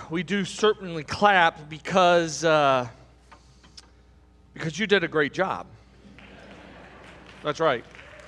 we do certainly clap because you did a great job. That's right.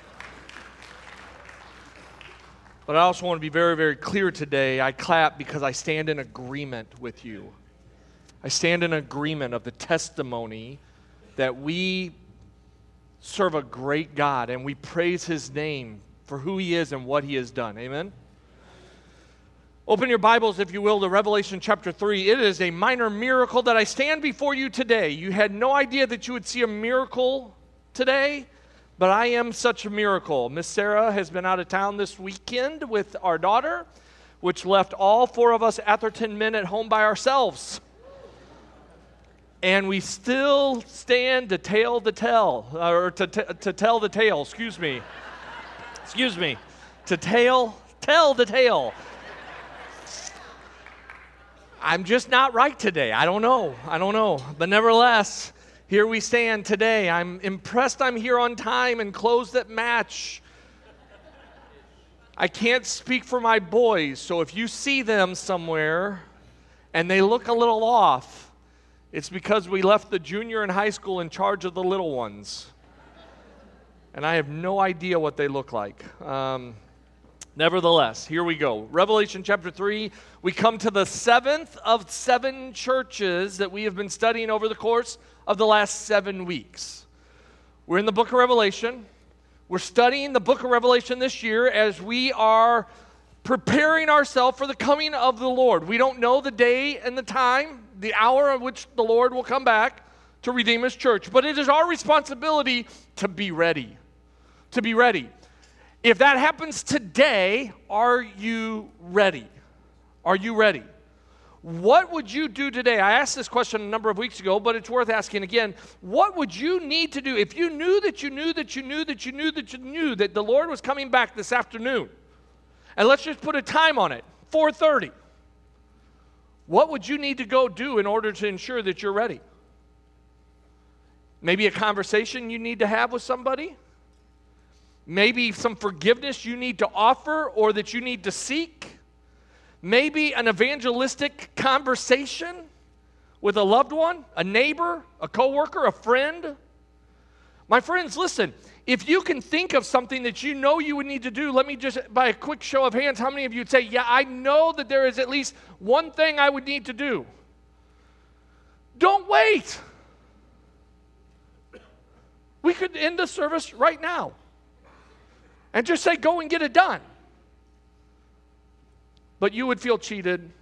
But I also want to be very, very clear today. I clap because I stand in agreement with you. I stand in agreement of the testimony that we serve a great God and we praise His name for who He is and what He has done. Amen? Open your Bibles, if you will, to Revelation chapter 3. It is a minor miracle that I stand before you today. You had no idea that you would see a miracle today, but I am such a miracle. Miss Sarah has been out of town this weekend with our daughter, which left all four of us Atherton men at home by ourselves. And we still stand to tell the tale, to tell the tale, excuse me. To tell the tale. I'm just not right today. I don't know. But nevertheless, here we stand today. I'm impressed I'm here on time and clothes that match. I can't speak for my boys, so if you see them somewhere and they look a little off, it's because we left the junior and high school in charge of the little ones. And I have no idea what they look like. Nevertheless, here we go. Revelation chapter 3, we come to the seventh of 7 churches that we have been studying over the course of the last 7 weeks. We're in the book of Revelation. We're studying the book of Revelation this year as we are preparing ourselves for the coming of the Lord. We don't know the day and the time, the hour at which the Lord will come back to redeem His church, but it is our responsibility to be ready. To be ready. If that happens today, are you ready? Are you ready? What would you do today? I asked this question a number of weeks ago, but it's worth asking again. What would you need to do if you knew that the Lord was coming back this afternoon? And let's just put a time on it, 4:30. What would you need to go do in order to ensure that you're ready? Maybe a conversation you need to have with somebody? Maybe some forgiveness you need to offer or that you need to seek. Maybe an evangelistic conversation with a loved one, a neighbor, a coworker, a friend. My friends, listen, if you can think of something that you know you would need to do, let me just, by a quick show of hands, how many of you would say, yeah, I know that there is at least one thing I would need to do? Don't wait. We could end the service right now. And just say, go and get it done. But you would feel cheated.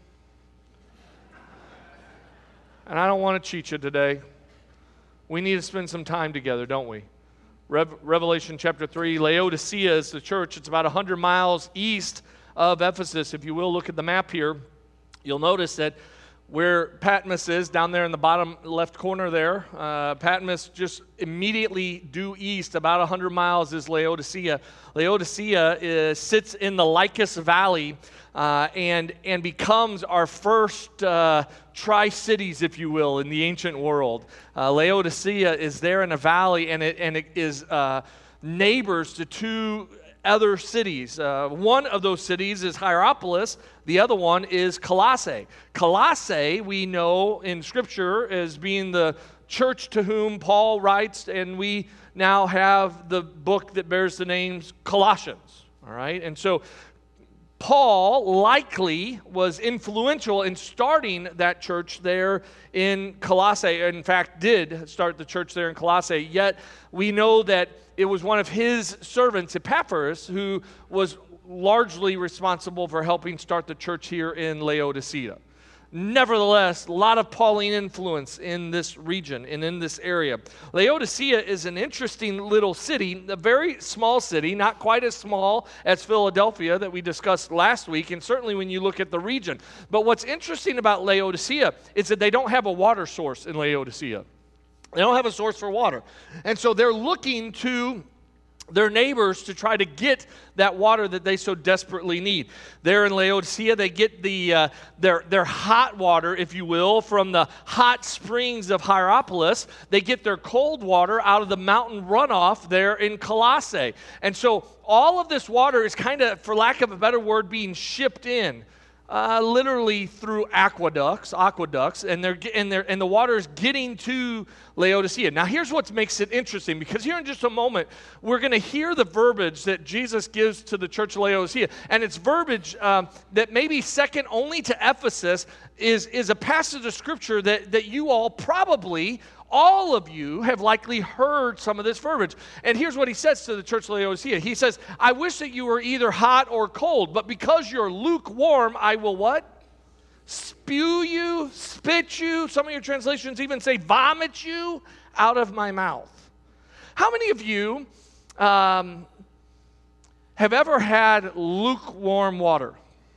And I don't want to cheat you today. We need to spend some time together, don't we? Revelation chapter 3, Laodicea is the church. It's about 100 miles east of Ephesus. If you will look at the map here, you'll notice that where Patmos is, down there in the bottom left corner there, Patmos just immediately due east, about 100 miles, is Laodicea. Laodicea sits in the Lycus Valley and becomes our first tri-cities, if you will, in the ancient world. Laodicea is there in a valley, and it is neighbors to 2 other cities. One of those cities is Hierapolis. The other one is Colossae. Colossae, we know in Scripture as being the church to whom Paul writes, and we now have the book that bears the names Colossians. All right? And so Paul likely was influential in starting that church there in Colossae. In fact, did start the church there in Colossae. Yet we know that it was one of his servants, Epaphras, who was largely responsible for helping start the church here in Laodicea. Nevertheless, a lot of Pauline influence in this region and in this area. Laodicea is an interesting little city, a very small city, not quite as small as Philadelphia that we discussed last week, and certainly when you look at the region. But what's interesting about Laodicea is that they don't have a water source in Laodicea. They don't have a source for water. And so they're looking to their neighbors to try to get that water that they so desperately need. There in Laodicea, they get their hot water, if you will, from the hot springs of Hierapolis. They get their cold water out of the mountain runoff there in Colossae. And so all of this water is kind of, for lack of a better word, being shipped in literally through aqueducts, and the water is getting to Laodicea. Now, here's what makes it interesting, because here in just a moment, we're going to hear the verbiage that Jesus gives to the church of Laodicea, and it's verbiage that maybe second only to Ephesus is a passage of Scripture that you all probably, all of you, have likely heard some of this verbiage. And here's what he says to the church of Laodicea. He says, I wish that you were either hot or cold, but because you're lukewarm, I will what? Spew you, spit you. Some of your translations even say vomit you out of my mouth. How many of you have ever had lukewarm water?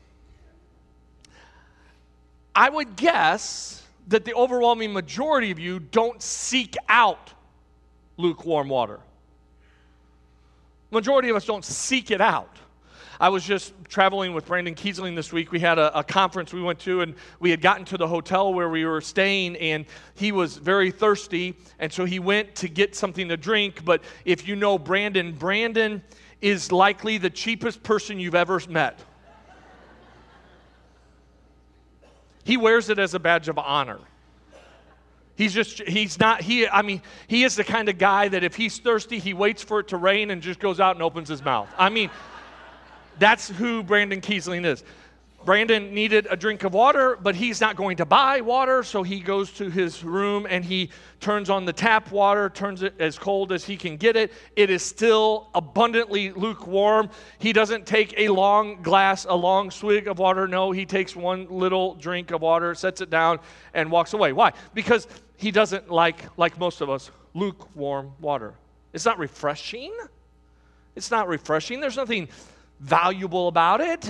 I would guess that the overwhelming majority of you don't seek out lukewarm water. Majority of us don't seek it out. I was just traveling with Brandon Kiesling this week. We had a conference we went to, and we had gotten to the hotel where we were staying, and he was very thirsty, and so he went to get something to drink. But if you know Brandon is likely the cheapest person you've ever met. He wears it as a badge of honor. He is the kind of guy that if he's thirsty, he waits for it to rain and just goes out and opens his mouth. I mean, that's who Brandon Kiesling is. Brandon needed a drink of water, but he's not going to buy water, so he goes to his room and he turns on the tap water, turns it as cold as he can get it. It is still abundantly lukewarm. He doesn't take a long swig of water. No, he takes one little drink of water, sets it down, and walks away. Why? Because he doesn't like most of us, lukewarm water. It's not refreshing. It's not refreshing. There's nothing valuable about it.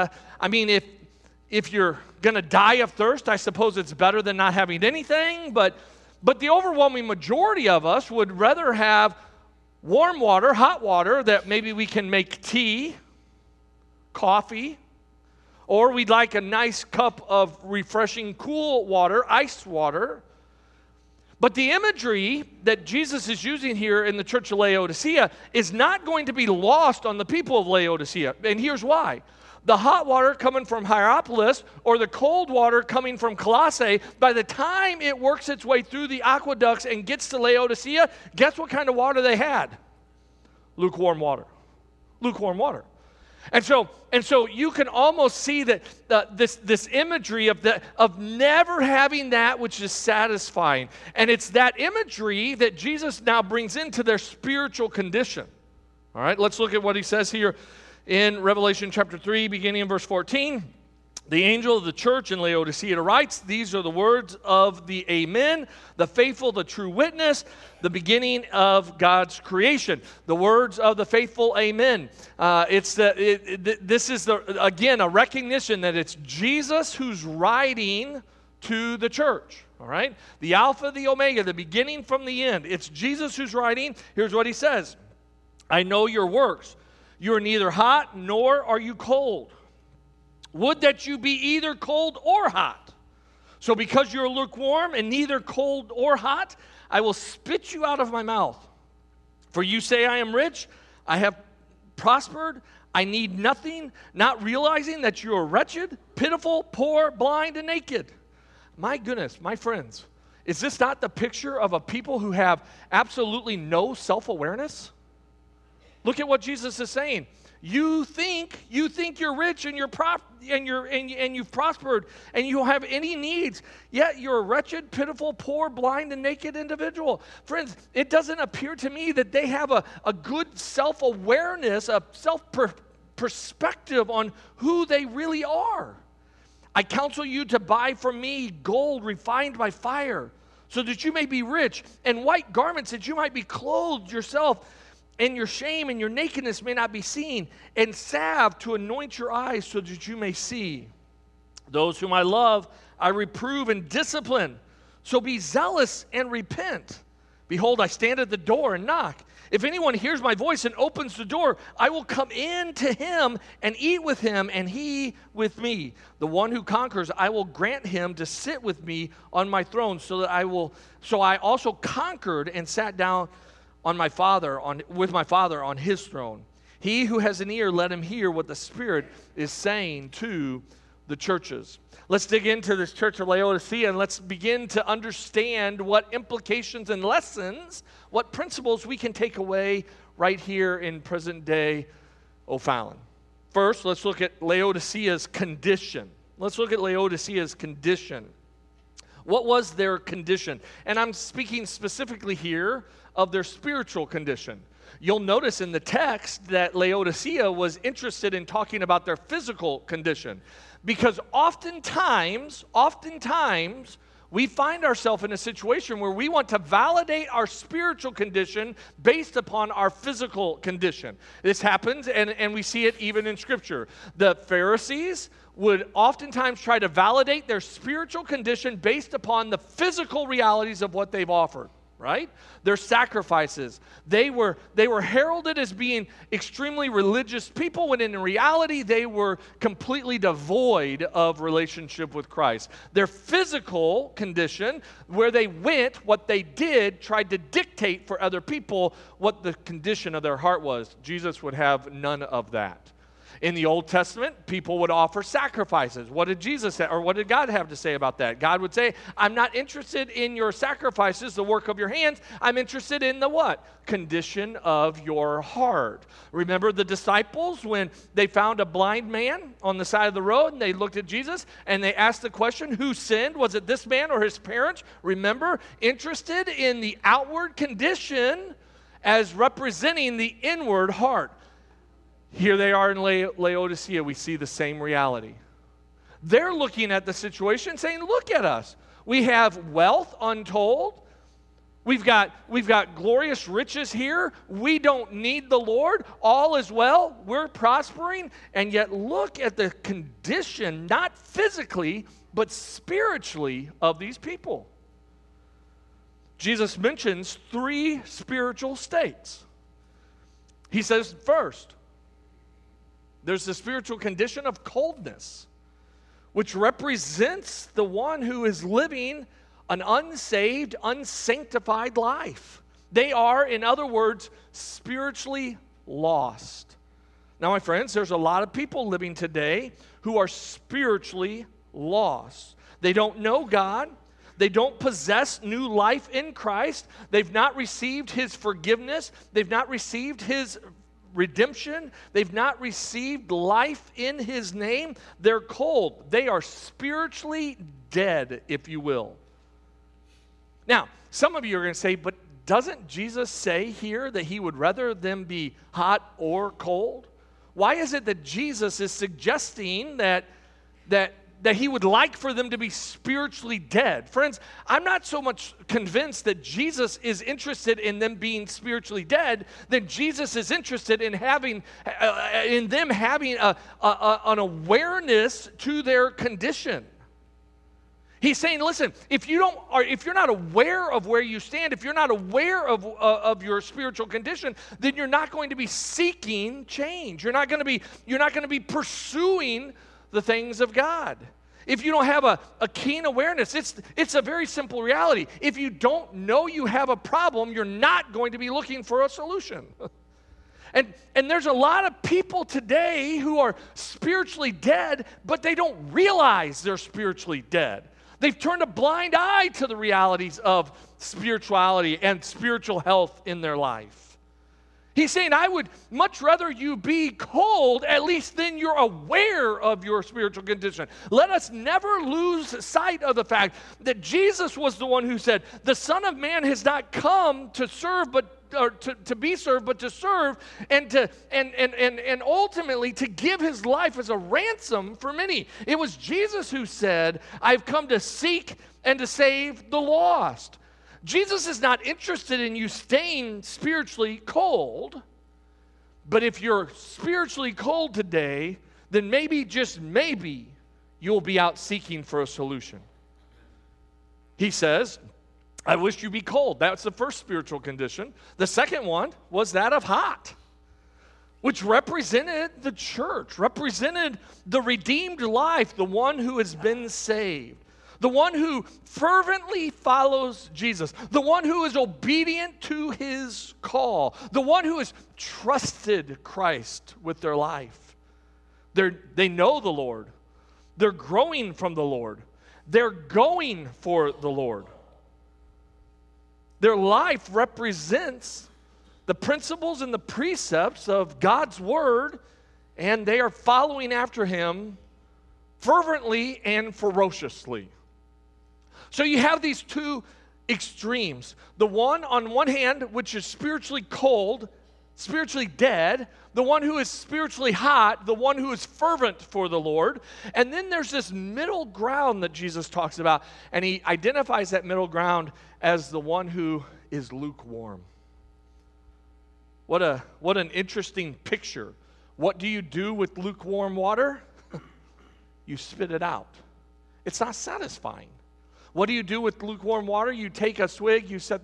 If you're going to die of thirst, I suppose it's better than not having anything, but the overwhelming majority of us would rather have warm water, hot water, that maybe we can make tea, coffee, or we'd like a nice cup of refreshing cool water, iced water. But the imagery that Jesus is using here in the church of Laodicea is not going to be lost on the people of Laodicea. And here's why. The hot water coming from Hierapolis or the cold water coming from Colossae, by the time it works its way through the aqueducts and gets to Laodicea, guess what kind of water they had? Lukewarm water. Lukewarm water. And so you can almost see that this imagery of never having that which is satisfying. And it's that imagery that Jesus now brings into their spiritual condition. All right, let's look at what he says here in Revelation chapter 3, beginning in verse 14. The angel of the church in Laodicea writes, these are the words of the Amen, the faithful, the true witness, the beginning of God's creation. The words of the faithful Amen. This is, again, a recognition that it's Jesus who's writing to the church. All right? The Alpha, the Omega, the beginning from the end. It's Jesus who's writing. Here's what he says. I know your works. You are neither hot nor are you cold. Would that you be either cold or hot. So because you're lukewarm and neither cold or hot, I will spit you out of my mouth. For you say I am rich, I have prospered, I need nothing, not realizing that you are wretched, pitiful, poor, blind, and naked. My goodness, my friends, is this not the picture of a people who have absolutely no self-awareness? Look at what Jesus is saying. You think you're rich and you've prospered and you don't have any needs, yet you're a wretched, pitiful, poor, blind, and naked individual. Friends, it doesn't appear to me that they have a good self-awareness, a self-perspective on who they really are. I counsel you to buy from me gold refined by fire, so that you may be rich, and white garments that you might be clothed yourself, and your shame and your nakedness may not be seen, and salve to anoint your eyes so that you may see. Those whom I love, I reprove and discipline. So be zealous and repent. Behold, I stand at the door and knock. If anyone hears my voice and opens the door, I will come in to him and eat with him, and he with me. The one who conquers, I will grant him to sit with me on my throne, so I also conquered and sat down with my Father on his throne. He who has an ear, let him hear what the Spirit is saying to the churches. Let's dig into this church of Laodicea and let's begin to understand what implications and lessons, what principles we can take away right here in present day O'Fallon. First, let's look at Laodicea's condition. Let's look at Laodicea's condition. What was their condition? And I'm speaking specifically here of their spiritual condition. You'll notice in the text that Laodicea was interested in talking about their physical condition. Because oftentimes, we find ourselves in a situation where we want to validate our spiritual condition based upon our physical condition. This happens, and we see it even in Scripture. The Pharisees would oftentimes try to validate their spiritual condition based upon the physical realities of what they've offered, right? Their sacrifices. They were heralded as being extremely religious people, when in reality they were completely devoid of relationship with Christ. Their physical condition, where they went, what they did, tried to dictate for other people what the condition of their heart was. Jesus would have none of that. In the Old Testament, people would offer sacrifices. What did Jesus say, or what did God have to say about that? God would say, I'm not interested in your sacrifices, the work of your hands. I'm interested in the what? Condition of your heart. Remember the disciples when they found a blind man on the side of the road and they looked at Jesus and they asked the question, who sinned? Was it this man or his parents? Remember, interested in the outward condition as representing the inward heart. Here they are in Laodicea. We see the same reality. They're looking at the situation saying, look at us. We have wealth untold. We've got glorious riches here. We don't need the Lord. All is well. We're prospering. And yet look at the condition, not physically, but spiritually, of these people. Jesus mentions 3 spiritual states. He says, first, there's the spiritual condition of coldness, which represents the one who is living an unsaved, unsanctified life. They are, in other words, spiritually lost. Now, my friends, there's a lot of people living today who are spiritually lost. They don't know God. They don't possess new life in Christ. They've not received His forgiveness. They've not received His redemption. They've not received life in His name. They're cold. They are spiritually dead, if you will. Now, some of you are going to say, but doesn't Jesus say here that He would rather them be hot or cold? Why is it that Jesus is suggesting that He would like for them to be spiritually dead? Friends, I'm not so much convinced that Jesus is interested in them being spiritually dead than Jesus is interested in them having an awareness to their condition. He's saying, listen, if you're not aware of where you stand, if you're not aware of your spiritual condition, then you're not going to be seeking change. You're not going to be pursuing the things of God. If you don't have a keen awareness, it's a very simple reality. If you don't know you have a problem, you're not going to be looking for a solution. And there's a lot of people today who are spiritually dead, but they don't realize they're spiritually dead. They've turned a blind eye to the realities of spirituality and spiritual health in their life. He's saying, I would much rather you be cold, at least then you're aware of your spiritual condition. Let us never lose sight of the fact that Jesus was the one who said, the Son of Man has not come to serve, to be served, but to serve, and ultimately to give His life as a ransom for many. It was Jesus who said, I've come to seek and to save the lost. Jesus is not interested in you staying spiritually cold, but if you're spiritually cold today, then maybe, just maybe, you'll be out seeking for a solution. He says, I wish you be cold. That's the first spiritual condition. The second one was that of hot, which represented the church, represented the redeemed life, the one who has been saved. The one who fervently follows Jesus, the one who is obedient to His call, the one who has trusted Christ with their life. They know the Lord. They're growing from the Lord. They're going for the Lord. Their life represents the principles and the precepts of God's word, and they are following after him fervently and ferociously. So you have these two extremes. The one on one hand, which is spiritually cold, spiritually dead, the one who is spiritually hot, the one who is fervent for the Lord. And then there's this middle ground that Jesus talks about, and he identifies that middle ground as the one who is lukewarm. What an interesting picture. What do you do with lukewarm water? You spit it out. It's not satisfying. What do you do with lukewarm water? You take a swig, you set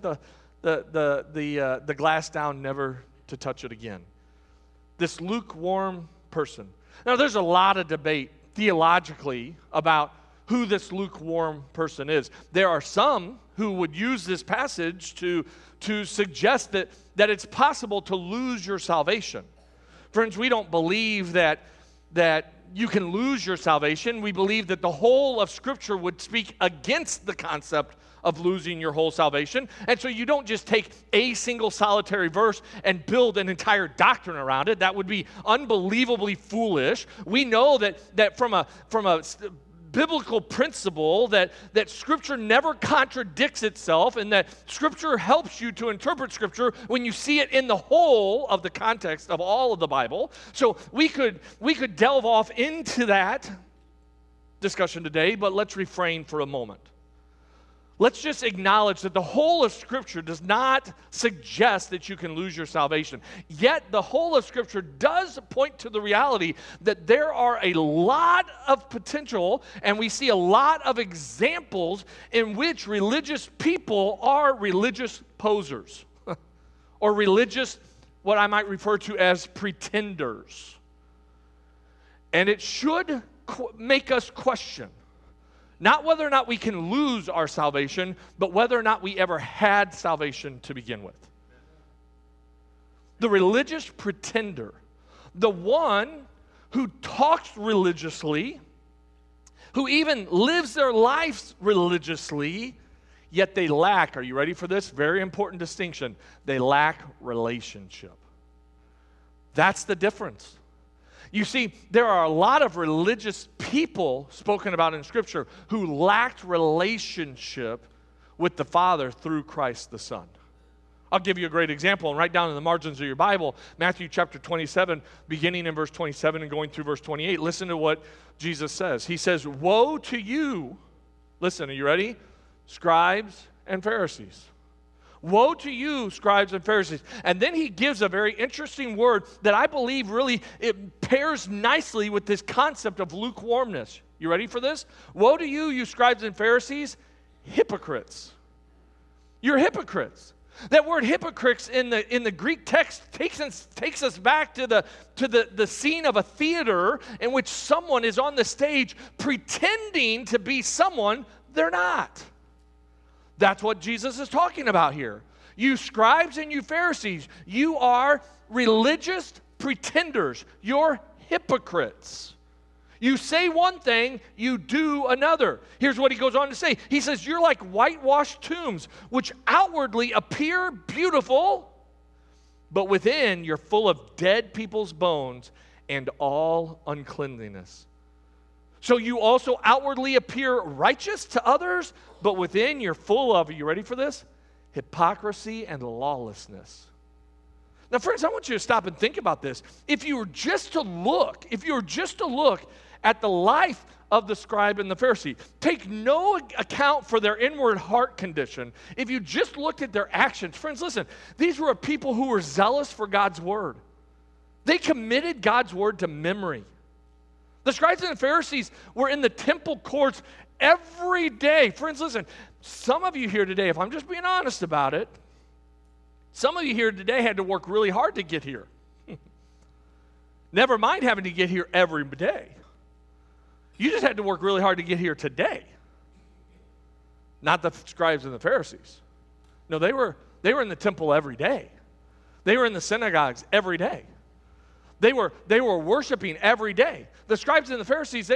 the glass down, never to touch it again. This lukewarm person. Now, there's a lot of debate theologically about who this lukewarm person is. There are some who would use this passage to suggest that it's possible to lose your salvation. Friends, we don't believe that you can lose your salvation. We believe that the whole of Scripture would speak against the concept of losing your whole salvation. And so you don't just take a single solitary verse and build an entire doctrine around it. That would be unbelievably foolish. We know that from a biblical principle that Scripture never contradicts itself, and that Scripture helps you to interpret Scripture when you see it in the whole of the context of all of the Bible. So we could delve off into that discussion today, but let's refrain for a moment. Let's just acknowledge that the whole of Scripture does not suggest that you can lose your salvation. Yet the whole of Scripture does point to the reality that there are a lot of potential, and we see a lot of examples in which religious people are religious posers or religious, what I might refer to as pretenders. And it should make us question not whether or not we can lose our salvation, but whether or not we ever had salvation to begin with. The religious pretender, the one who talks religiously, who even lives their lives religiously, yet they lack, are you ready for this? Very important distinction. They lack relationship. That's the difference. You see, there are a lot of religious people spoken about in Scripture who lacked relationship with the Father through Christ the Son. I'll give you a great example, and write down in the margins of your Bible, Matthew chapter 27, beginning in verse 27 and going through verse 28. Listen to what Jesus says. He says, "Woe to you," listen, are you ready? "Scribes and Pharisees. Woe to you, scribes and Pharisees." And then he gives a very interesting word that I believe really it pairs nicely with this concept of lukewarmness. You ready for this? "Woe to you, you scribes and Pharisees, hypocrites." You're hypocrites. That word hypocrites in the Greek text takes us back to the scene of a theater in which someone is on the stage pretending to be someone they're not. That's what Jesus is talking about here. You scribes and you Pharisees, you are religious pretenders. You're hypocrites. You say one thing, you do another. Here's what he goes on to say. He says, "You're like whitewashed tombs, which outwardly appear beautiful, but within you're full of dead people's bones and all uncleanliness. So you also outwardly appear righteous to others, but within you're full of," are you ready for this? "Hypocrisy and lawlessness." Now, friends, I want you to stop and think about this. If you were just to look at the life of the scribe and the Pharisee, take no account for their inward heart condition. If you just looked at their actions, friends, listen, these were people who were zealous for God's word. They committed God's word to memory. The scribes and the Pharisees were in the temple courts every day. Friends, listen, some of you here today, if I'm just being honest about it, some of you here today had to work really hard to get here. Never mind having to get here every day. You just had to work really hard to get here today. Not the scribes and the Pharisees. No, they were in the temple every day. They were in the synagogues every day. They were worshiping every day. The scribes and the Pharisees,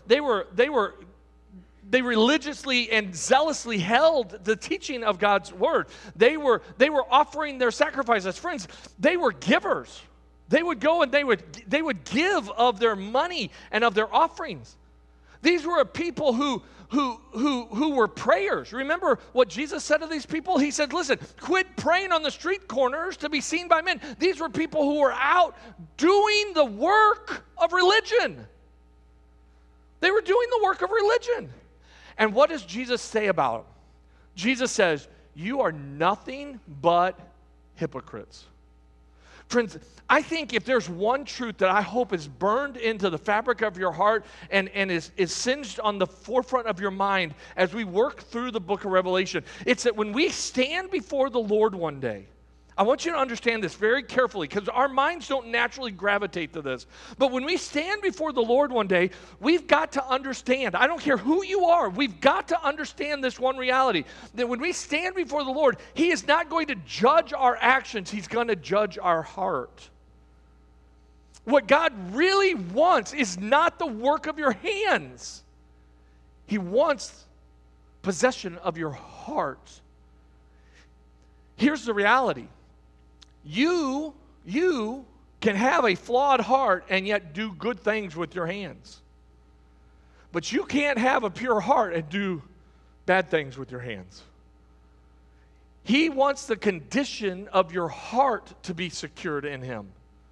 they religiously and zealously held the teaching of God's word. They were offering their sacrifices. Friends, they were givers. They would go and they would give of their money and of their offerings. These were a people who were prayers. Remember what Jesus said to these people? He said, listen, quit praying on the street corners to be seen by men. These were people who were out doing the work of religion. They were doing the work of religion. And what does Jesus say about them? Jesus says, you are nothing but hypocrites. Friends, I think if there's one truth that I hope is burned into the fabric of your heart and is singed on the forefront of your mind as we work through the book of Revelation, it's that when we stand before the Lord one day, I want you to understand this very carefully because our minds don't naturally gravitate to this. But when we stand before the Lord one day, we've got to understand, I don't care who you are, we've got to understand this one reality, that when we stand before the Lord, He is not going to judge our actions, He's going to judge our heart. What God really wants is not the work of your hands. He wants possession of your heart. Here's the reality. You can have a flawed heart and yet do good things with your hands. But you can't have a pure heart and do bad things with your hands. He wants the condition of your heart to be secured in Him.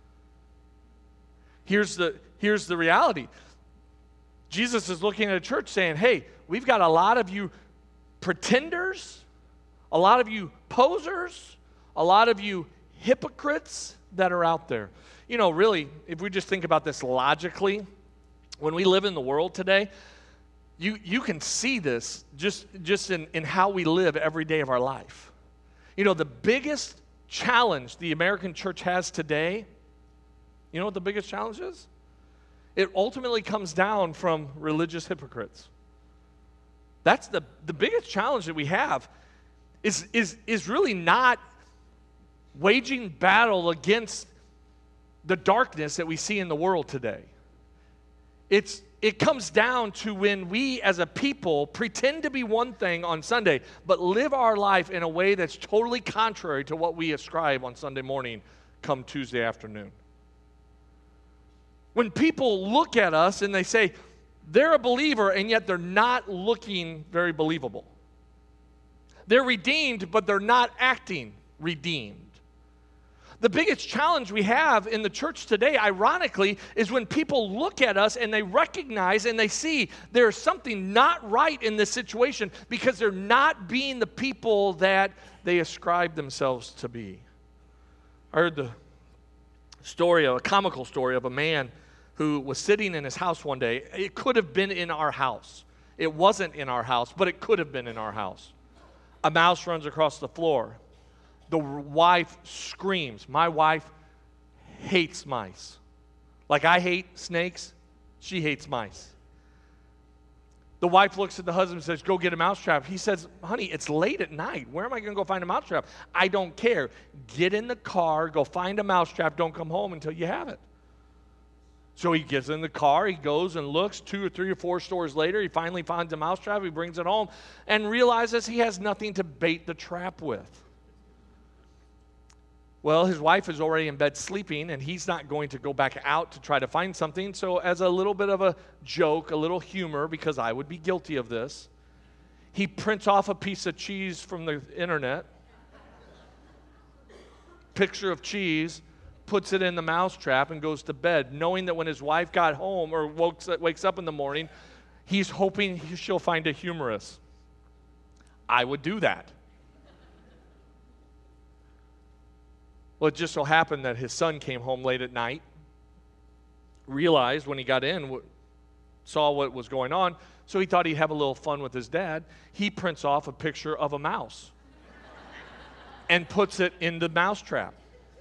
Here's the reality. Jesus is looking at a church saying, hey, we've got a lot of you pretenders, a lot of you posers, a lot of you hypocrites that are out there. You know, really, if we just think about this logically, when we live in the world today, you can see this just in how we live every day of our life. You know, the biggest challenge the American church has today, you know what the biggest challenge is? It ultimately comes down from religious hypocrites. That's the biggest challenge that we have is really not waging battle against the darkness that we see in the world today. It comes down to when we as a people pretend to be one thing on Sunday, but live our life in a way that's totally contrary to what we ascribe on Sunday morning come Tuesday afternoon. When people look at us and they say, they're a believer, and yet they're not looking very believable. They're redeemed, but they're not acting redeemed. The biggest challenge we have in the church today, ironically, is when people look at us and they recognize and they see there's something not right in this situation because they're not being the people that they ascribe themselves to be. I heard the story, a comical story of a man who was sitting in his house one day. It could have been in our house. It wasn't in our house, but it could have been in our house. A mouse runs across the floor. The wife screams. My wife hates mice. Like I hate snakes, she hates mice. The wife looks at the husband and says, go get a mousetrap. He says, honey, it's late at night. Where am I going to go find a mousetrap? I don't care. Get in the car, go find a mousetrap. Don't come home until you have it. So he gets in the car, he goes and looks 2 or 3 or 4 stores later. He finally finds a mousetrap, he brings it home and realizes he has nothing to bait the trap with. Well, his wife is already in bed sleeping, and he's not going to go back out to try to find something. So as a little bit of a joke, a little humor, because I would be guilty of this, he prints off a piece of cheese from the internet, picture of cheese, puts it in the mousetrap, and goes to bed, knowing that when his wife got home or wakes up in the morning, he's hoping she'll find a humorous. I would do that. Well, it just so happened that his son came home late at night, realized when he got in, saw what was going on, so he thought he'd have a little fun with his dad. He prints off a picture of a mouse and puts it in the mousetrap.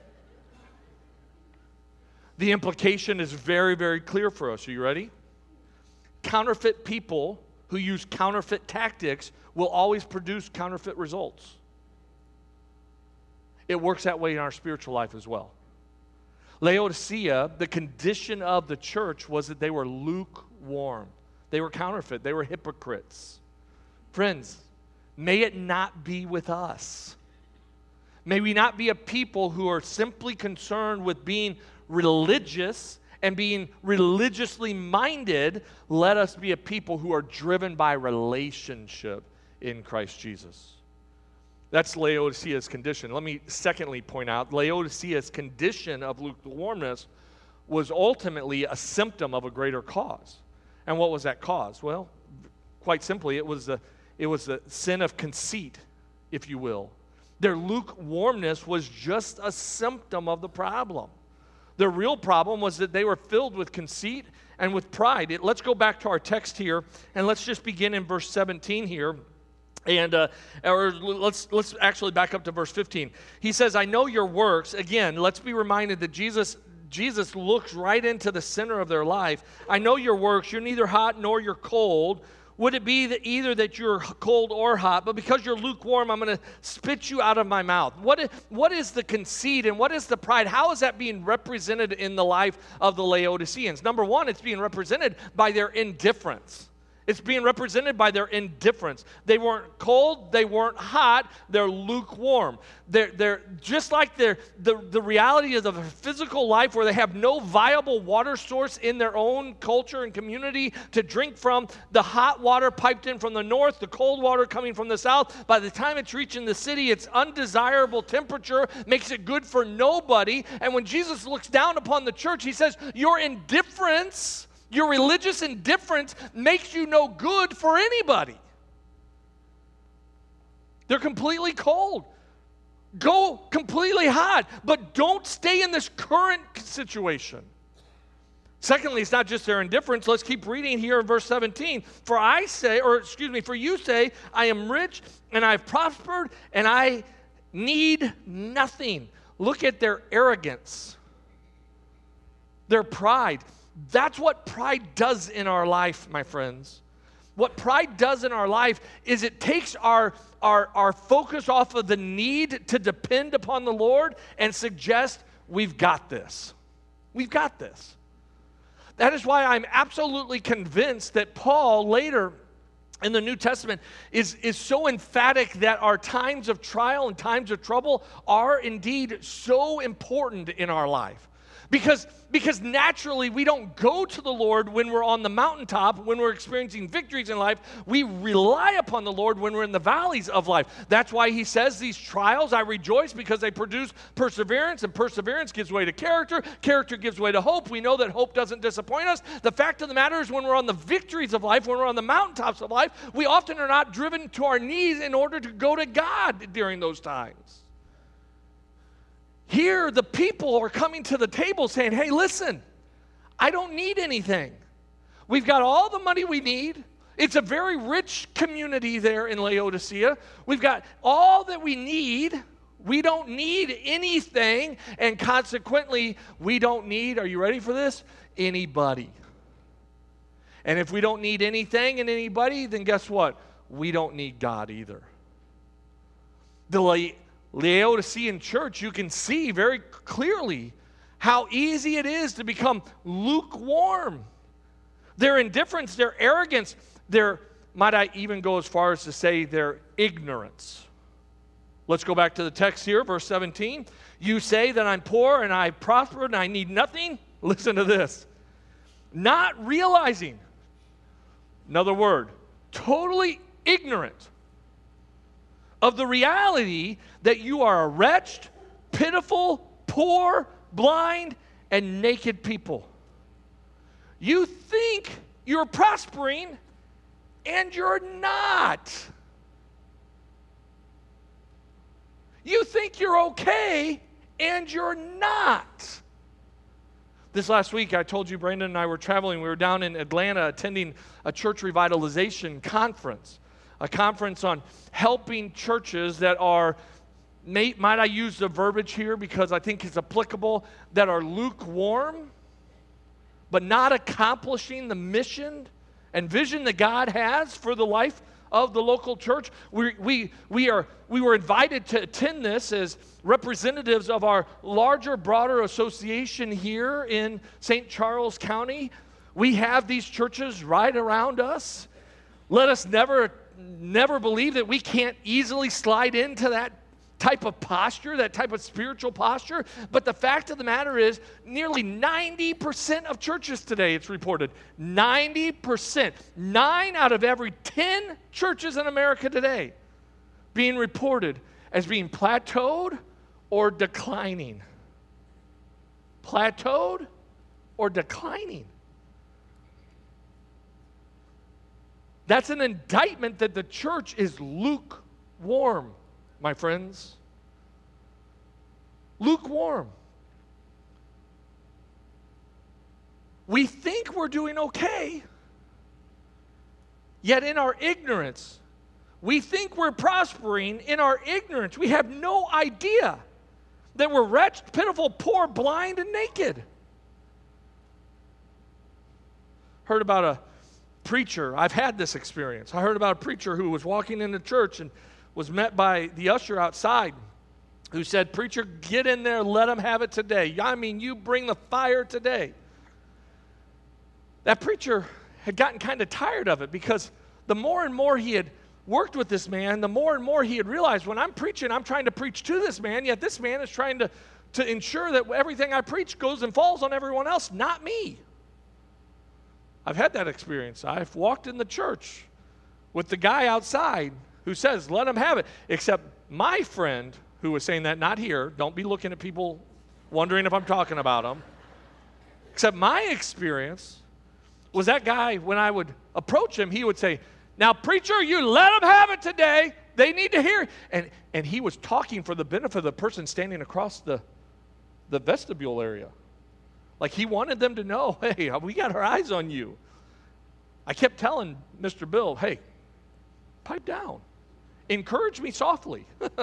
The implication is very, very clear for us. Are you ready? Counterfeit people who use counterfeit tactics will always produce counterfeit results. It works that way in our spiritual life as well. Laodicea, the condition of the church was that they were lukewarm. They were counterfeit. They were hypocrites. Friends, may it not be with us. May we not be a people who are simply concerned with being religious and being religiously minded. Let us be a people who are driven by relationship in Christ Jesus. That's Laodicea's condition. Let me secondly point out, Laodicea's condition of lukewarmness was ultimately a symptom of a greater cause. And what was that cause? Well, quite simply, it was the sin of conceit, if you will. Their lukewarmness was just a symptom of the problem. The real problem was that they were filled with conceit and with pride. Let's go back to our text here, and let's just begin in verse 17 here. Or let's actually back up to verse 15. He says, I know your works. Again, let's be reminded that Jesus looks right into the center of their life. I know your works. You're neither hot nor you're cold. Would it be that either that you're cold or hot? But because you're lukewarm, I'm going to spit you out of my mouth. What is the conceit and what is the pride? How is that being represented in the life of the Laodiceans? Number one, it's being represented by their indifference. It's being represented by their indifference. They weren't cold, they weren't hot, they're lukewarm. They're just like the reality of the physical life where they have no viable water source in their own culture and community to drink from. The hot water piped in from the north, the cold water coming from the south. By the time it's reaching the city, it's undesirable temperature, makes it good for nobody. And when Jesus looks down upon the church, he says, your indifference, your religious indifference makes you no good for anybody. They're completely cold. Go completely hot, but don't stay in this current situation. Secondly, it's not just their indifference. Let's keep reading here in verse 17. For you say, I am rich and I've prospered and I need nothing. Look at their arrogance, their pride. That's what pride does in our life, my friends. What pride does in our life is it takes our focus off of the need to depend upon the Lord and suggests we've got this. We've got this. That is why I'm absolutely convinced that Paul later in the New Testament is so emphatic that our times of trial and times of trouble are indeed so important in our life. Because naturally we don't go to the Lord when we're on the mountaintop, when we're experiencing victories in life. We rely upon the Lord when we're in the valleys of life. That's why he says these trials, I rejoice because they produce perseverance, and perseverance gives way to character. Character gives way to hope. We know that hope doesn't disappoint us. The fact of the matter is when we're on the victories of life, when we're on the mountaintops of life, we often are not driven to our knees in order to go to God during those times. Here, the people are coming to the table saying, hey, listen, I don't need anything. We've got all the money we need. It's a very rich community there in Laodicea. We've got all that we need. We don't need anything. And consequently, we don't need, are you ready for this? Anybody. And if we don't need anything and anybody, then guess what? We don't need God either. The Laodicean church, you can see very clearly how easy it is to become lukewarm. Their indifference, their arrogance, might I even go as far as to say their ignorance. Let's go back to the text here, verse 17. You say that I'm poor and I prospered and I need nothing. Listen to this. Not realizing, another word, totally ignorant of the reality that you are a wretched, pitiful, poor, blind, and naked people. You think you're prospering, and you're not. You think you're okay, and you're not. This last week, I told you Brandon and I were traveling. We were down in Atlanta attending a church revitalization conference. A conference on helping churches that are, might I use the verbiage here because I think it's applicable, that are lukewarm, but not accomplishing the mission and vision that God has for the life of the local church. We were invited to attend this as representatives of our larger, broader association here in St. Charles County. We have these churches right around us. Let us never believe that we can't easily slide into that type of posture, that type of spiritual posture. But the fact of the matter is, nearly 90% of churches today, it's reported, 90%, 9 out of every 10 churches in America today being reported as being plateaued or declining. Plateaued or declining. That's an indictment that the church is lukewarm, my friends. Lukewarm. We think we're doing okay, yet in our ignorance, we think we're prospering in our ignorance. We have no idea that we're wretched, pitiful, poor, blind, and naked. Heard about a preacher. I've had this experience. I heard about a preacher who was walking into church and was met by the usher outside who said, "Preacher, get in there, let them have it today. I mean, you bring the fire today." That preacher had gotten kind of tired of it because the more and more he had worked with this man, the more and more he had realized, when I'm preaching, I'm trying to preach to this man, yet this man is trying to ensure that everything I preach goes and falls on everyone else, not me. I've had that experience. I've walked in the church with the guy outside who says, "Let him have it," except my friend who was saying that, not here, don't be looking at people wondering if I'm talking about them, except my experience was that guy, when I would approach him, he would say, "Now, preacher, you let them have it today. They need to hear it." And he was talking for the benefit of the person standing across the vestibule area. Like he wanted them to know, "Hey, we got our eyes on you." I kept telling Mr. Bill, "Hey, pipe down. Encourage me softly."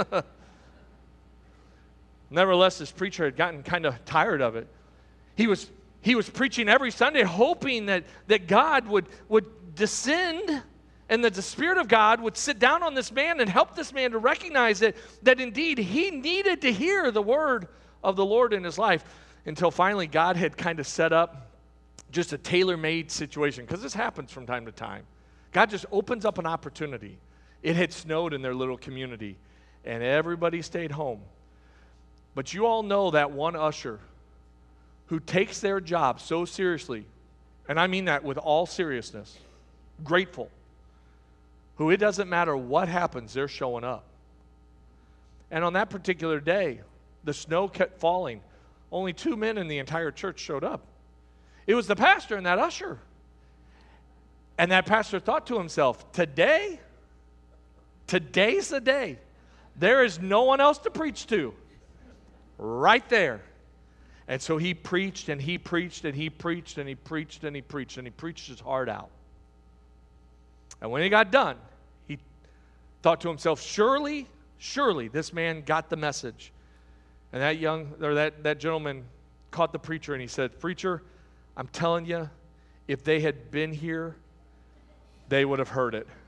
Nevertheless, this preacher had gotten kind of tired of it. He was preaching every Sunday hoping that God would descend and that the Spirit of God would sit down on this man and help this man to recognize that indeed he needed to hear the word of the Lord in his life, until finally God had kind of set up just a tailor-made situation, because this happens from time to time. God just opens up an opportunity. It had snowed in their little community, and everybody stayed home. But you all know that one usher who takes their job so seriously, and I mean that with all seriousness, grateful, who it doesn't matter what happens, they're showing up. And on that particular day, the snow kept falling. Only 2 men in the entire church showed up. It was the pastor and that usher. And that pastor thought to himself, today's the day. There is no one else to preach to. Right there. And so he preached and he preached and he preached and he preached and he preached and he preached his heart out. And when he got done, he thought to himself, surely this man got the message. And that gentleman caught the preacher and he said, "Preacher, I'm telling you, if they had been here, they would have heard it.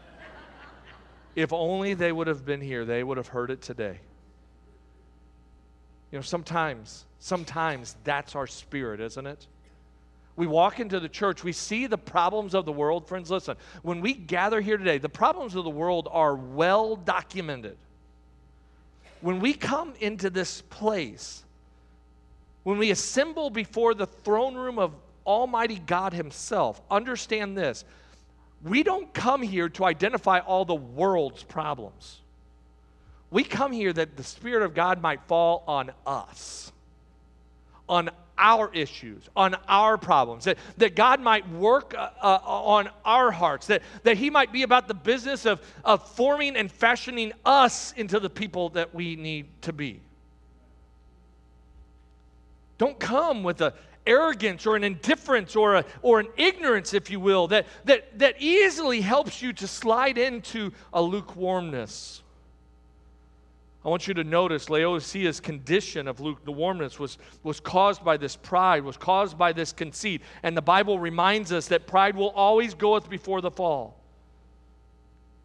If only they would have been here, they would have heard it today." You know, sometimes that's our spirit, isn't it? We walk into the church, we see the problems of the world. Friends, listen, when we gather here today, the problems of the world are well documented. When we come into this place, when we assemble before the throne room of Almighty God Himself, understand this: we don't come here to identify all the world's problems. We come here that the Spirit of God might fall on us, on our issues, on our problems, that God might work on our hearts, that He might be about the business of forming and fashioning us into the people that we need to be. Don't come with an arrogance or an indifference or an ignorance, if you will, that easily helps you to slide into a lukewarmness. I want you to notice Laodicea's condition of lukewarmness was caused by this pride, was caused by this conceit. And the Bible reminds us that pride will always goeth before the fall.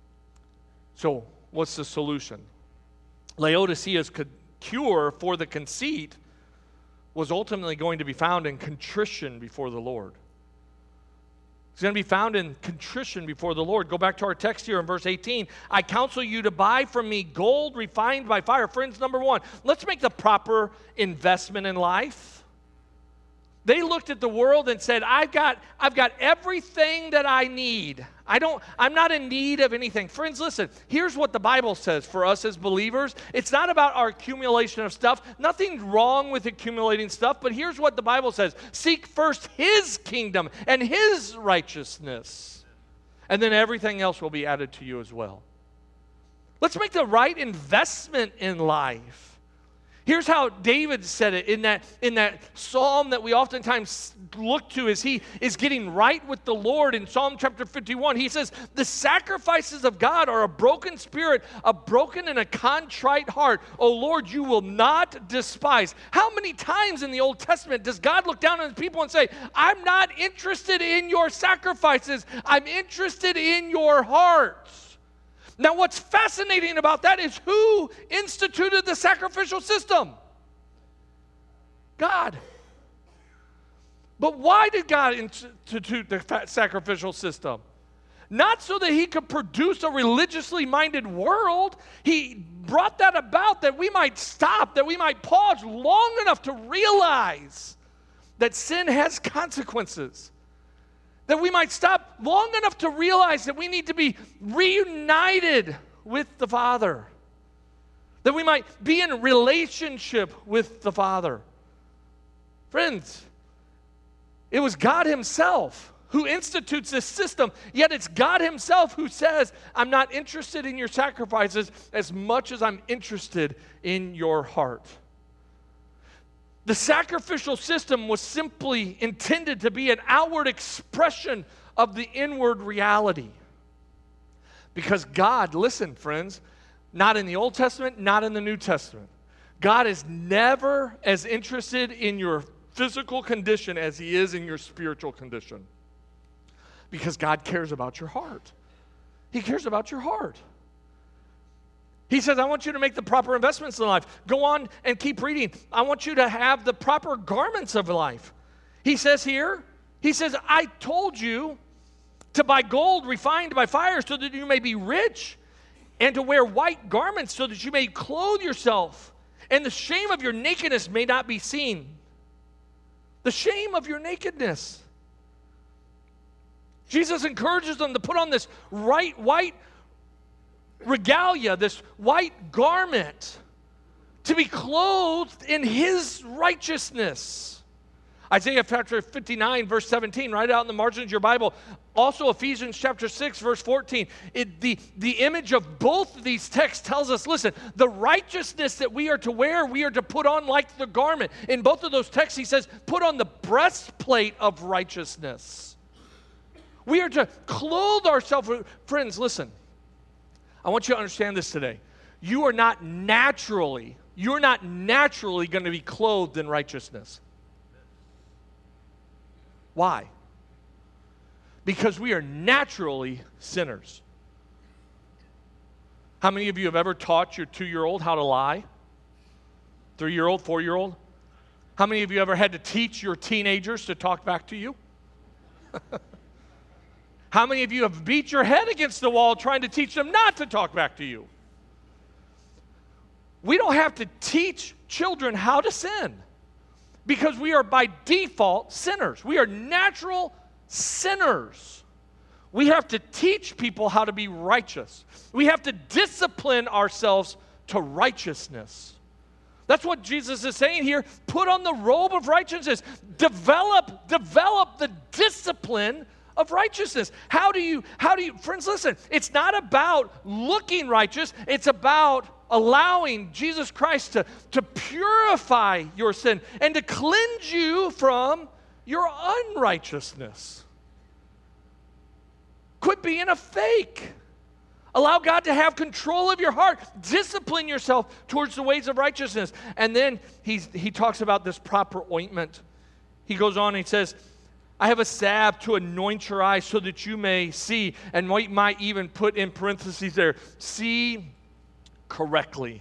So what's the solution? Laodicea's cure for the conceit was ultimately going to be found in contrition before the Lord. It's going to be found in contrition before the Lord. Go back to our text here in verse 18. I counsel you to buy from me gold refined by fire. Friends, number one, let's make the proper investment in life. They looked at the world and said, I've got everything that I need. I'm not in need of anything. Friends, listen, here's what the Bible says for us as believers. It's not about our accumulation of stuff. Nothing wrong with accumulating stuff, but here's what the Bible says. Seek first His kingdom and His righteousness, and then everything else will be added to you as well. Let's make the right investment in life. Here's how David said it in that psalm that we oftentimes look to as he is getting right with the Lord in Psalm chapter 51. He says, the sacrifices of God are a broken spirit, a broken and a contrite heart. O Lord, you will not despise. How many times in the Old Testament does God look down on his people and say, I'm not interested in your sacrifices. I'm interested in your hearts. Now, what's fascinating about that is who instituted the sacrificial system? God. But why did God institute the sacrificial system? Not so that He could produce a religiously minded world. He brought that about that we might stop, that we might pause long enough to realize that sin has consequences. That we might stop long enough to realize that we need to be reunited with the Father. That we might be in relationship with the Father. Friends, it was God Himself who institutes this system, yet it's God Himself who says, I'm not interested in your sacrifices as much as I'm interested in your heart. The sacrificial system was simply intended to be an outward expression of the inward reality. Because God, listen, friends, not in the Old Testament, not in the New Testament, God is never as interested in your physical condition as He is in your spiritual condition. Because God cares about your heart. He cares about your heart. He says, I want you to make the proper investments in life. Go on and keep reading. I want you to have the proper garments of life. He says here, I told you to buy gold refined by fire so that you may be rich, and to wear white garments so that you may clothe yourself, and the shame of your nakedness may not be seen. The shame of your nakedness. Jesus encourages them to put on this white regalia, this white garment, to be clothed in His righteousness. Isaiah chapter 59, verse 17, write it out in the margins of your Bible. Also Ephesians chapter 6, verse 14. The image of both of these texts tells us, listen, the righteousness that we are to wear, we are to put on like the garment. In both of those texts, he says, put on the breastplate of righteousness. We are to clothe ourselves. Friends, listen. I want you to understand this today. You're not naturally going to be clothed in righteousness. Why? Because we are naturally sinners. How many of you have ever taught your 2-year-old how to lie? 3-year-old, 4-year-old? How many of you ever had to teach your teenagers to talk back to you? How many of you have beat your head against the wall trying to teach them not to talk back to you? We don't have to teach children how to sin because we are by default sinners. We are natural sinners. We have to teach people how to be righteous. We have to discipline ourselves to righteousness. That's what Jesus is saying here. Put on the robe of righteousness. Develop the discipline of righteousness. How do you, friends, listen, it's not about looking righteous, it's about allowing Jesus Christ to purify your sin and to cleanse you from your unrighteousness. Quit being a fake. Allow God to have control of your heart. Discipline yourself towards the ways of righteousness. And then he talks about this proper ointment. He goes on and he says, I have a salve to anoint your eyes so that you may see. And we might even put in parentheses there, see correctly.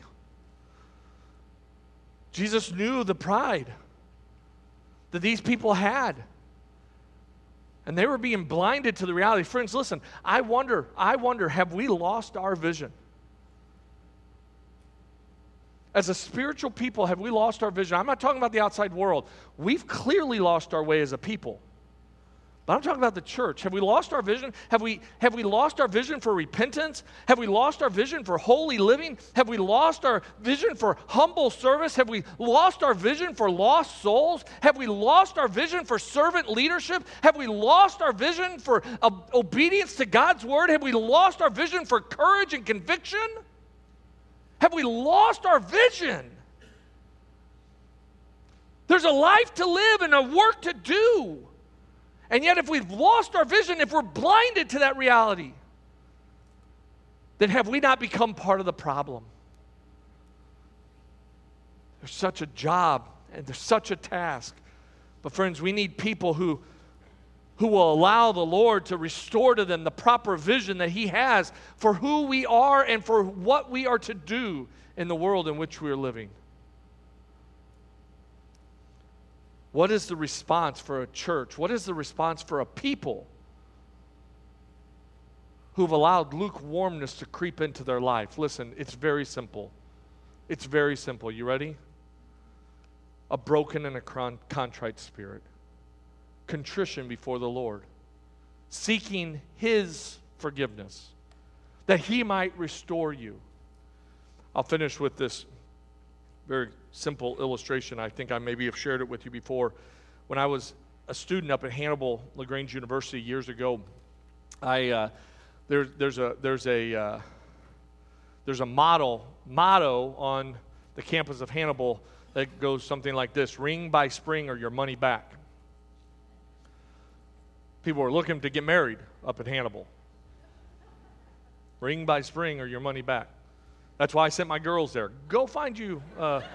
Jesus knew the pride that these people had. And they were being blinded to the reality. Friends, listen, I wonder, have we lost our vision? As a spiritual people, have we lost our vision? I'm not talking about the outside world. We've clearly lost our way as a people. But I'm talking about the church. Have we lost our vision? Have we lost our vision for repentance? Have we lost our vision for holy living? Have we lost our vision for humble service? Have we lost our vision for lost souls? Have we lost our vision for servant leadership? Have we lost our vision for obedience to God's word? Have we lost our vision for courage and conviction? Have we lost our vision? There's a life to live and a work to do. And yet if we've lost our vision, if we're blinded to that reality, then have we not become part of the problem? There's such a job and there's such a task. But friends, we need people who will allow the Lord to restore to them the proper vision that He has for who we are and for what we are to do in the world in which we are living. What is the response for a church? What is the response for a people who've allowed lukewarmness to creep into their life? Listen, it's very simple. It's very simple. You ready? A broken and a contrite spirit. Contrition before the Lord. Seeking His forgiveness, that He might restore you. I'll finish with this very simple illustration. I think I maybe have shared it with you before. When I was a student up at Hannibal LaGrange University years ago, there's a motto on the campus of Hannibal that goes something like this: ring by spring or your money back. People are looking to get married up at Hannibal. Ring by spring or your money back. That's why I sent my girls there. Go find you.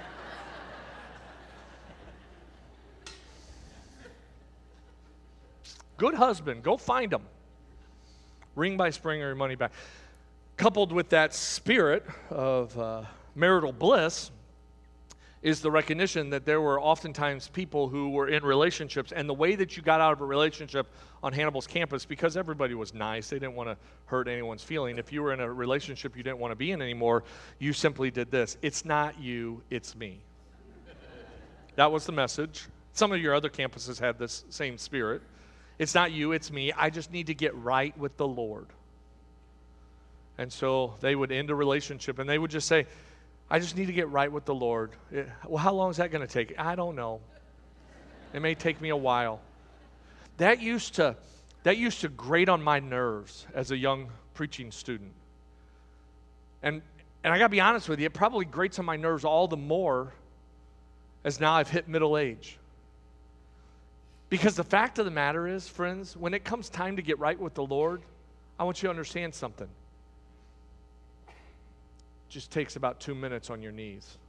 Good husband. Go find them. Ring by spring or your money back. Coupled with that spirit of marital bliss is the recognition that there were oftentimes people who were in relationships, and the way that you got out of a relationship on Hannibal's campus, because everybody was nice, they didn't want to hurt anyone's feeling. If you were in a relationship you didn't want to be in anymore, you simply did this: it's not you, it's me. That was the message. Some of your other campuses had this same spirit. It's not you, it's me. I just need to get right with the Lord. And so they would end a relationship and they would just say, I just need to get right with the Lord. Well, how long is that going to take? I don't know. It may take me a while. That used to grate on my nerves as a young preaching student. And I got to be honest with you, it probably grates on my nerves all the more as now I've hit middle age. Because the fact of the matter is, friends, when it comes time to get right with the Lord, I want you to understand something. It just takes about 2 minutes on your knees.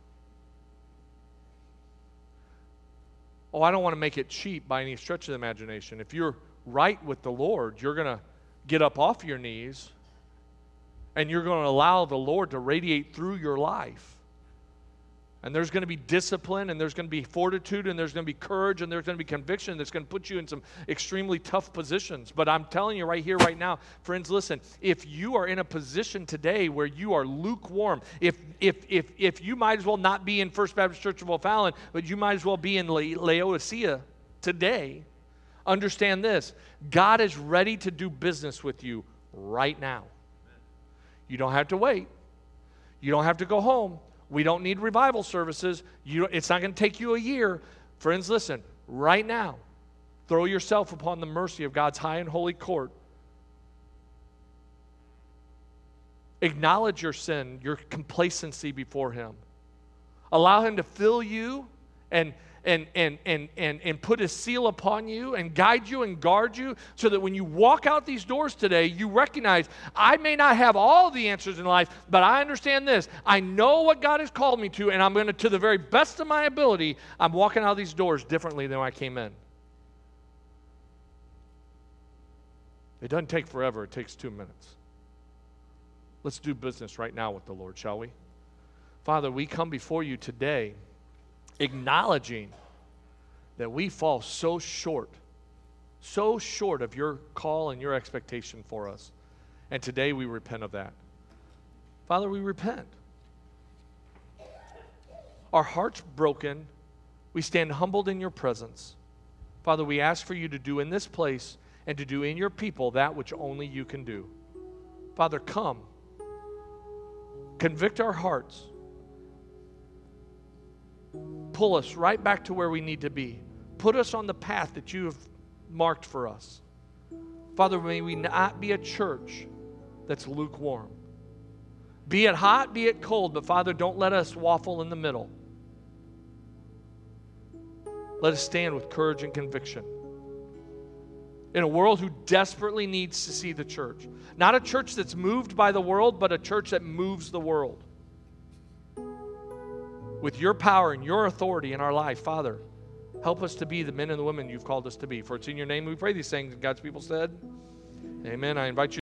Oh, I don't want to make it cheap by any stretch of the imagination. If you're right with the Lord, you're going to get up off your knees and you're going to allow the Lord to radiate through your life. And there's going to be discipline, and there's going to be fortitude, and there's going to be courage, and there's going to be conviction that's going to put you in some extremely tough positions. But I'm telling you right here, right now, friends, listen, if you are in a position today where you are lukewarm, if you might as well not be in First Baptist Church of O'Fallon, but you might as well be in Laodicea today, understand this: God is ready to do business with you right now. You don't have to wait. You don't have to go home. We don't need revival services. It's not going to take you a year. Friends, listen, right now, throw yourself upon the mercy of God's high and holy court. Acknowledge your sin, your complacency before Him. Allow Him to fill you and put His seal upon you and guide you and guard you, so that when you walk out these doors today, you recognize, I may not have all the answers in life, but I understand this. I know what God has called me to, and I'm going to the very best of my ability, I'm walking out these doors differently than when I came in. It doesn't take forever. It takes 2 minutes. Let's do business right now with the Lord, shall we? Father, we come before you today acknowledging that we fall so short of your call and your expectation for us. And today we repent of that. Father, we repent. Our hearts broken. We stand humbled in your presence. Father, we ask for you to do in this place and to do in your people that which only you can do. Father, come. Convict our hearts. Pull us right back to where we need to be. Put us on the path that you have marked for us. Father, may we not be a church that's lukewarm. Be it hot, be it cold, but Father, don't let us waffle in the middle. Let us stand with courage and conviction. In a world who desperately needs to see the church. Not a church that's moved by the world, but a church that moves the world. With your power and your authority in our life, Father, help us to be the men and the women you've called us to be. For it's in your name we pray these things. And God's people said, amen. I invite you.